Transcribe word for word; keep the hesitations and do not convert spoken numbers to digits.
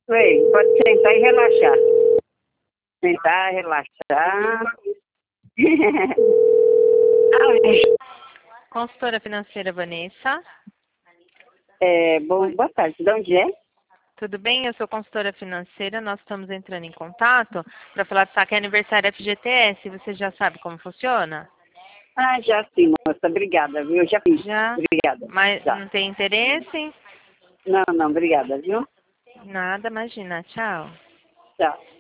Oi, pode sentar e relaxar. Sentar, relaxar. Ai, Consultora financeira Vanessa. é, bom, boa tarde. De onde é? Tudo bem? Eu sou consultora financeira. Nós estamos entrando em contato para falar do saque aniversário F G T S. Você já sabe como funciona? Ah, já sim, moça. Obrigada, viu? Já fiz. Já? Obrigada. Mas Já. não tem interesse? Não, não, obrigada, viu? Nada, imagina. Tchau. Tchau.